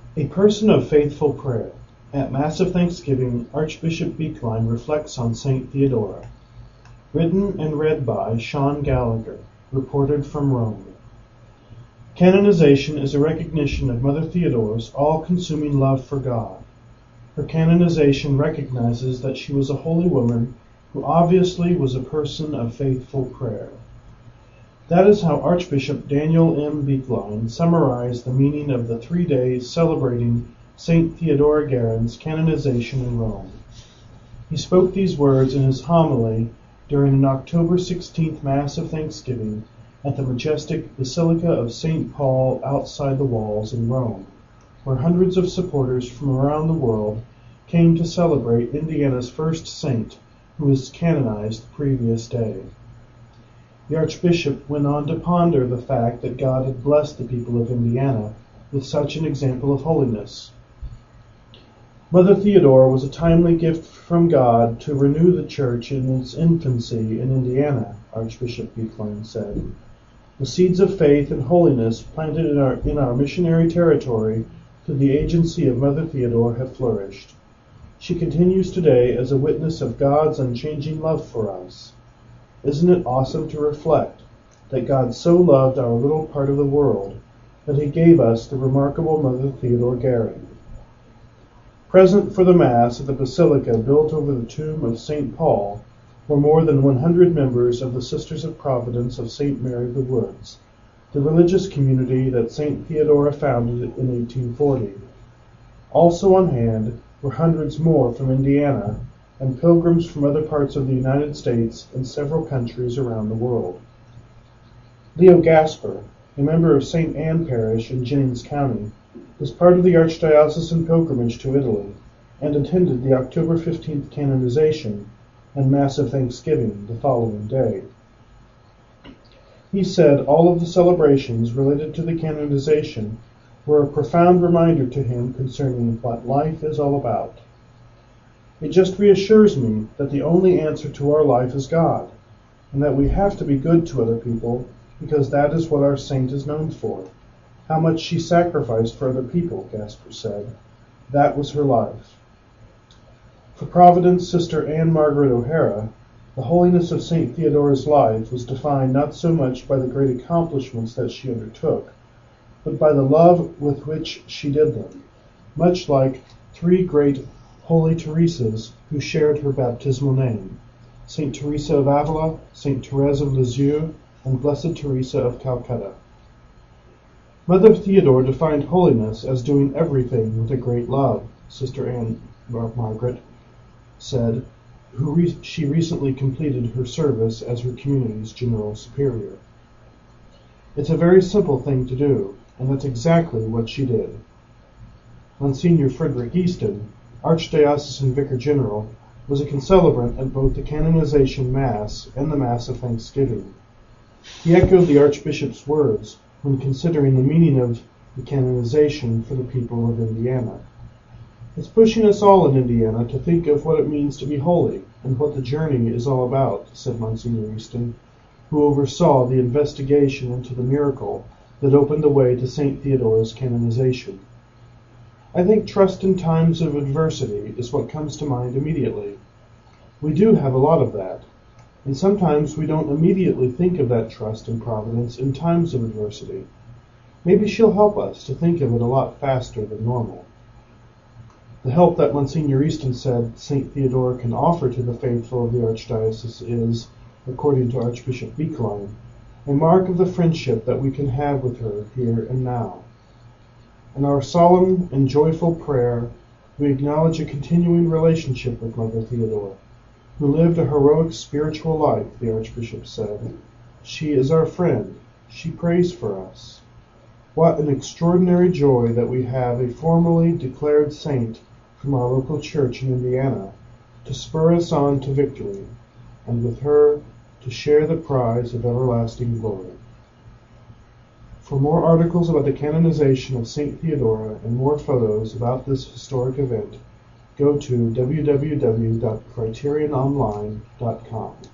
A person of faithful prayer. At Mass of Thanksgiving, Archbishop Beekline reflects on St. Theodora. Written and read by Sean Gallagher. Reported from Rome. Canonization is a recognition of Mother Theodora's all-consuming love for God. Her canonization recognizes that she was a holy woman who obviously was a person of faithful prayer. That is how Archbishop Daniel M. Beekline summarized the meaning of the 3 days celebrating St. Theodora Guerin's canonization in Rome. He spoke these words in his homily during an October 16th Mass of Thanksgiving at the majestic Basilica of St. Paul outside the walls in Rome, where hundreds of supporters from around the world came to celebrate Indiana's first saint, who was canonized the previous day. The Archbishop went on to ponder the fact that God had blessed the people of Indiana with such an example of holiness. Mother Theodora was a timely gift from God to renew the Church in its infancy in Indiana, Archbishop Beekline said. The seeds of faith and holiness planted in our missionary territory through the agency of Mother Theodora have flourished. She continues today as a witness of God's unchanging love for us. Isn't it awesome to reflect that God so loved our little part of the world that he gave us the remarkable Mother Theodora Guerin? Present for the Mass at the Basilica built over the tomb of St. Paul were more than 100 members of the Sisters of Providence of St. Mary of the Woods, the religious community that St. Theodora founded in 1840. Also on hand were hundreds more from Indiana and pilgrims from other parts of the United States and several countries around the world. Leo Gasper, a member of St. Anne Parish in Jennings County, was part of the Archdiocesan pilgrimage to Italy and attended the October 15th canonization and Mass of Thanksgiving the following day. He said all of the celebrations related to the canonization were a profound reminder to him concerning what life is all about. It just reassures me that the only answer to our life is God, and that we have to be good to other people because that is what our saint is known for. How much she sacrificed for other people, Gasper said. That was her life. For Providence Sister Anne Margaret O'Hara, the holiness of St. Theodora's life was defined not so much by the great accomplishments that she undertook, but by the love with which she did them, much like 3 great Holy Teresas who shared her baptismal name, St. Teresa of Avila, St. Therese of Lisieux, and Blessed Teresa of Calcutta. Mother Theodora defined holiness as doing everything with a great love, Sister Anne Margaret said, she recently completed her service as her community's General Superior. It's a very simple thing to do, and that's exactly what she did. Monsignor Frederick Easton, Archdiocesan Vicar General, was a concelebrant at both the canonization Mass and the Mass of Thanksgiving. He echoed the Archbishop's words when considering the meaning of the canonization for the people of Indiana. It's pushing us all in Indiana to think of what it means to be holy and what the journey is all about, said Monsignor Easton, who oversaw the investigation into the miracle that opened the way to St. Theodora's canonization. I think trust in times of adversity is what comes to mind immediately. We do have a lot of that, and sometimes we don't immediately think of that trust in Providence in times of adversity. Maybe she'll help us to think of it a lot faster than normal. The help that Monsignor Easton said St. Theodora can offer to the faithful of the Archdiocese is, according to Archbishop Beekline, a mark of the friendship that we can have with her here and now. In our solemn and joyful prayer, we acknowledge a continuing relationship with Mother Theodora, who lived a heroic spiritual life, the Archbishop said. She is our friend. She prays for us. What an extraordinary joy that we have a formally declared saint from our local church in Indiana to spur us on to victory, and with her to share the prize of everlasting glory. For more articles about the canonization of St. Theodora and more photos about this historic event, go to www.criteriononline.com.